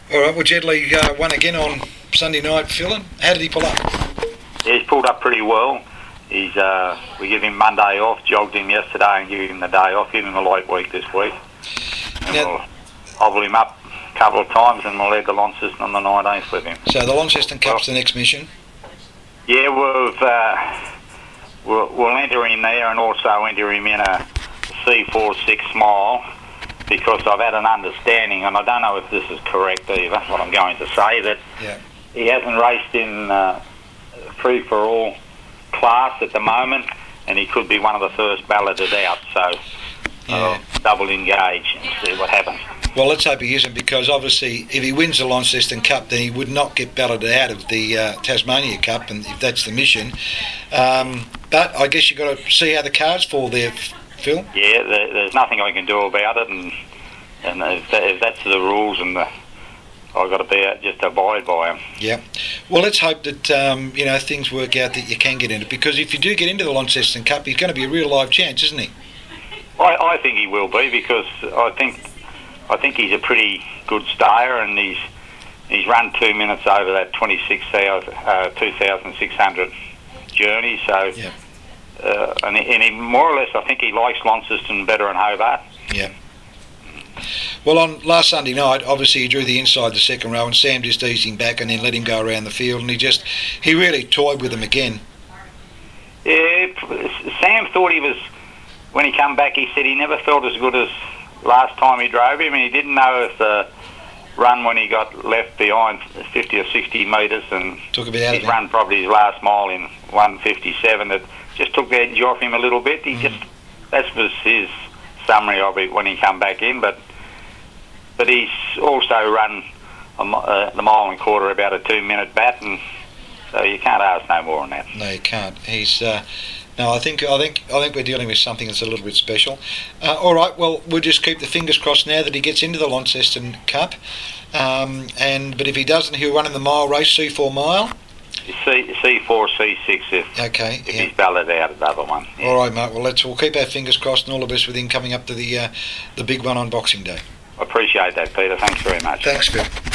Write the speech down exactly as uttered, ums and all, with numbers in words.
All right, well, Jet Li uh, won again on Sunday night, Phil. How did he pull up? Yeah, he's pulled up pretty well. He's uh, we give him Monday off, jogged him yesterday and give him the day off, give him a light week this week. And Now, we'll hobble him up a couple of times and we'll lead the Launceston on the nineteenth with him. So the Launceston Cup's well, the next mission? Yeah, we've, uh, we'll, we'll enter him there and also enter him in a C forty-six mile, because I've had an understanding, and I don't know if this is correct either, what I'm going to say, that yeah. he hasn't raced in uh, free-for-all class at the moment, and he could be one of the first balloted out, so Yeah. I'll double engage and see what happens. Well, let's hope he isn't, because obviously if he wins the Launceston Cup, then he would not get balloted out of the uh, Tasmania Cup, and if that's the mission. Um, but I guess you've got to see how the cards fall there, Phil. Yeah, there, there's nothing I can do about it, and and if, that, if that's the rules, and the, I've got to be just abide by them. Yeah. Well, let's hope that um, you know things work out that you can get into it, because if you do get into the Launceston Cup, he's going to be a real live chance, isn't he? I, I think he will be, because I think I think he's a pretty good stayer, and he's he's run two minutes over that twenty-six thousand, uh, two thousand six hundred journey. So, yeah. uh, and, he, and he more or less, I think he likes Launceston better than Hobart. Yeah. Well, on last Sunday night, obviously he drew the inside the second row, and Sam just eased him back and then let him go around the field, and he just he really toyed with him again. Yeah, Sam thought he was, when he come back, he said he never felt as good as last time he drove him, and he didn't know if the run when he got left behind fifty or sixty metres, and took a bit out he's of him. run probably his last mile in one fifty-seven, that just took the edge off him a little bit. He Mm. just, that was his summary of it when he come back in, but but he's also run a, uh, the mile and quarter about a two minute bat, and so you can't ask no more than that. No, you can't. He's uh, no. I think I think I think we're dealing with something that's a little bit special. Uh, all right. Well, we'll just keep the fingers crossed now that he gets into the Launceston Cup. Um, and but if he doesn't, he'll run in the mile race, C four mile. C C four, C six if Okay. if Yeah. he's balloted out of the other one. Yeah. All right, mate. Well, let's we'll keep our fingers crossed, and all the best with him coming up to the uh, the big one on Boxing Day. I appreciate that, Peter. Thanks very much. Thanks, Phil.